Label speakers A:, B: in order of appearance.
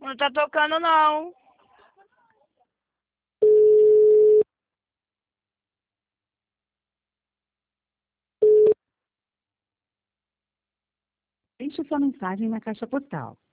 A: Não tá tocando, não.
B: Deixe sua mensagem na caixa postal